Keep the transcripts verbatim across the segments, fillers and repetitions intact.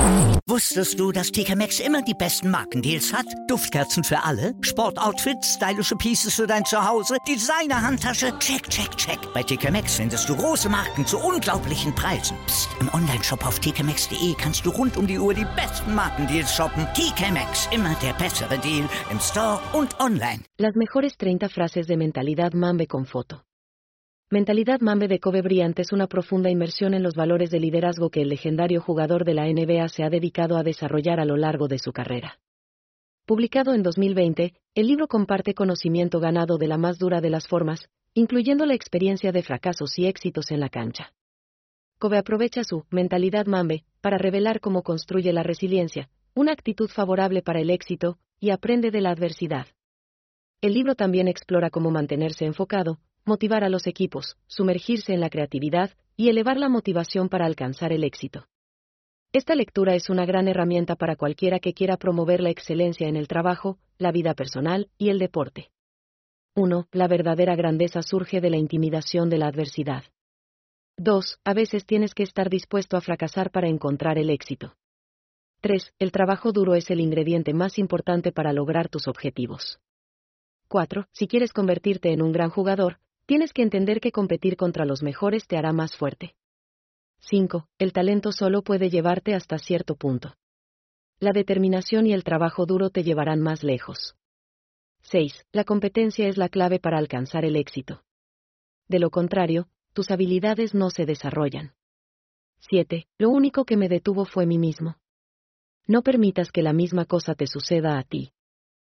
Wusstest du, dass T K Maxx immer die besten Markendeals hat? Duftkerzen für alle, Sportoutfits, stylische Pieces für dein Zuhause, Designer-Handtasche, check, check, check. Bei T K Maxx findest du große Marken zu unglaublichen Preisen. Psst. Im Onlineshop auf t k maxx punkt d e kannst du rund um die Uhr die besten Markendeals shoppen. T K Maxx, immer der bessere Deal im Store und online. Las mejores treinta frases de Mentalidad Mambe con foto. Mentalidad Mambe de Kobe Bryant es una profunda inmersión en los valores de liderazgo que el legendario jugador de la N B A se ha dedicado a desarrollar a lo largo de su carrera. Publicado en dos mil veinte, el libro comparte conocimiento ganado de la más dura de las formas, incluyendo la experiencia de fracasos y éxitos en la cancha. Kobe aprovecha su mentalidad Mambe para revelar cómo construye la resiliencia, una actitud favorable para el éxito, y aprende de la adversidad. El libro también explora cómo mantenerse enfocado, motivar a los equipos, sumergirse en la creatividad y elevar la motivación para alcanzar el éxito. Esta lectura es una gran herramienta para cualquiera que quiera promover la excelencia en el trabajo, la vida personal y el deporte. uno. La verdadera grandeza surge de la intimidación de la adversidad. dos. A veces tienes que estar dispuesto a fracasar para encontrar el éxito. tres. El trabajo duro es el ingrediente más importante para lograr tus objetivos. cuatro. Si quieres convertirte en un gran jugador, tienes que entender que competir contra los mejores te hará más fuerte. cinco. El talento solo puede llevarte hasta cierto punto. La determinación y el trabajo duro te llevarán más lejos. seis. La competencia es la clave para alcanzar el éxito. De lo contrario, tus habilidades no se desarrollan. siete. Lo único que me detuvo fue mí mismo. No permitas que la misma cosa te suceda a ti.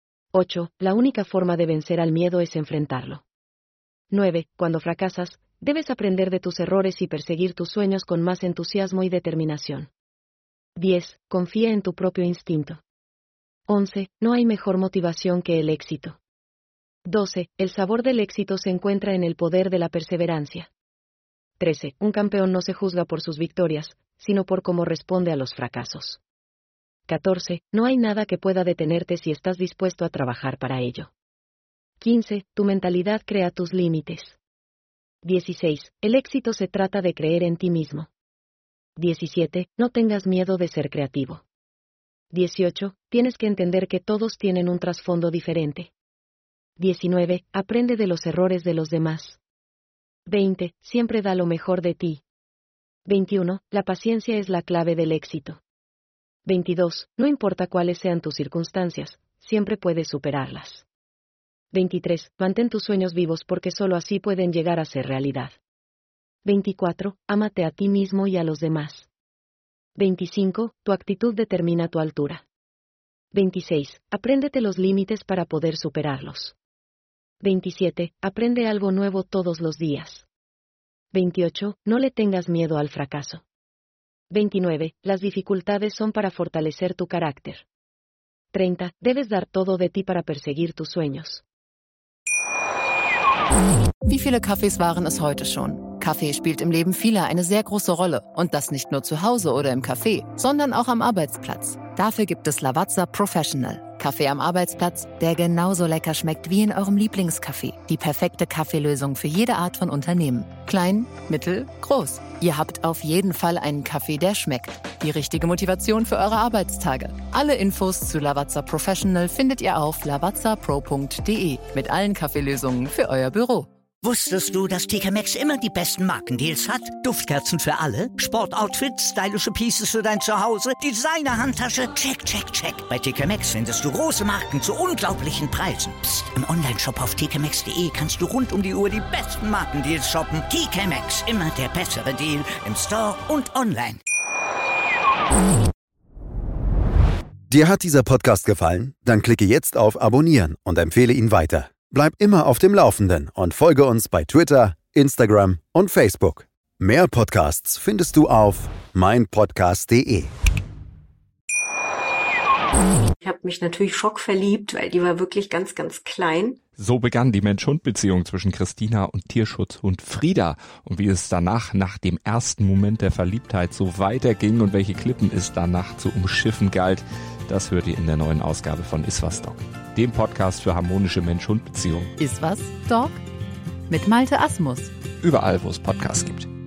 ocho. La única forma de vencer al miedo es enfrentarlo. nueve. Cuando fracasas, debes aprender de tus errores y perseguir tus sueños con más entusiasmo y determinación. diez. Confía en tu propio instinto. once. No hay mejor motivación que el éxito. doce. El sabor del éxito se encuentra en el poder de la perseverancia. trece. Un campeón no se juzga por sus victorias, sino por cómo responde a los fracasos. catorce. No hay nada que pueda detenerte si estás dispuesto a trabajar para ello. quince. Tu mentalidad crea tus límites. dieciséis. El éxito se trata de creer en ti mismo. diecisiete. No tengas miedo de ser creativo. dieciocho. Tienes que entender que todos tienen un trasfondo diferente. diecinueve. Aprende de los errores de los demás. veinte. Siempre da lo mejor de ti. veintiuno. La paciencia es la clave del éxito. veintidós. No importa cuáles sean tus circunstancias, siempre puedes superarlas. veintitrés. Mantén tus sueños vivos porque solo así pueden llegar a ser realidad. veinticuatro. Ámate a ti mismo y a los demás. veinticinco. Tu actitud determina tu altura. veintiséis. Apréndete los límites para poder superarlos. veintisiete. Aprende algo nuevo todos los días. veintiocho. No le tengas miedo al fracaso. veintinueve. Las dificultades son para fortalecer tu carácter. treinta. Debes dar todo de ti para perseguir tus sueños. Wie viele Kaffees waren es heute schon? Kaffee spielt im Leben vieler eine sehr große Rolle. Und das nicht nur zu Hause oder im Café, sondern auch am Arbeitsplatz. Dafür gibt es Lavazza Professional. Kaffee am Arbeitsplatz, der genauso lecker schmeckt wie in eurem Lieblingscafé. Die perfekte Kaffeelösung für jede Art von Unternehmen. Klein, mittel, groß. Ihr habt auf jeden Fall einen Kaffee, der schmeckt. Die richtige Motivation für eure Arbeitstage. Alle Infos zu Lavazza Professional findet ihr auf lavazza pro punkt d e mit allen Kaffeelösungen für euer Büro. Wusstest du, dass T K Maxx immer die besten Markendeals hat? Duftkerzen für alle, Sportoutfits, stylische Pieces für dein Zuhause, Designer-Handtasche, check, check, check. Bei T K Maxx findest du große Marken zu unglaublichen Preisen. Psst. Im Onlineshop auf t k maxx punkt d e kannst du rund um die Uhr die besten Markendeals shoppen. T K Maxx, immer der bessere Deal im Store und online. Dir hat dieser Podcast gefallen? Dann klicke jetzt auf Abonnieren und empfehle ihn weiter. Bleib immer auf dem Laufenden und folge uns bei Twitter, Instagram und Facebook. Mehr Podcasts findest du auf mein podcast punkt d e. Ich habe mich natürlich schockverliebt, weil die war wirklich ganz, ganz klein. So begann die Mensch-Hund-Beziehung zwischen Christina und Tierschutzhund Frieda. Und wie es danach, nach dem ersten Moment der Verliebtheit, so weiterging und welche Klippen es danach zu umschiffen galt, das hört ihr in der neuen Ausgabe von Iswas Dog, dem Podcast für harmonische Mensch-Hund-Beziehungen. Iswas Dog? Mit Malte Asmus. Überall, wo es Podcasts gibt.